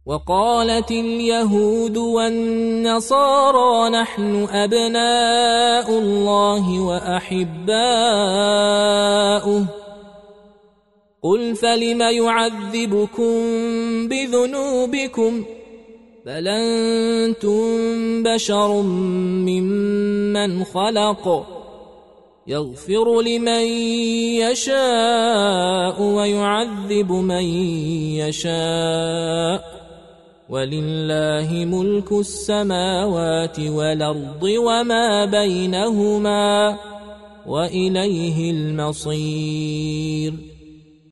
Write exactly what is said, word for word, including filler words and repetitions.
وقالت اليهود والنصارى نحن أبناء الله وأحباؤه قل فلم يعذبكم بذنوبكم بل أنتم بشر ممن خلق يغفر لمن يشاء ويعذب من يشاء ولله ملك السماوات والأرض وما بينهما وإليه المصير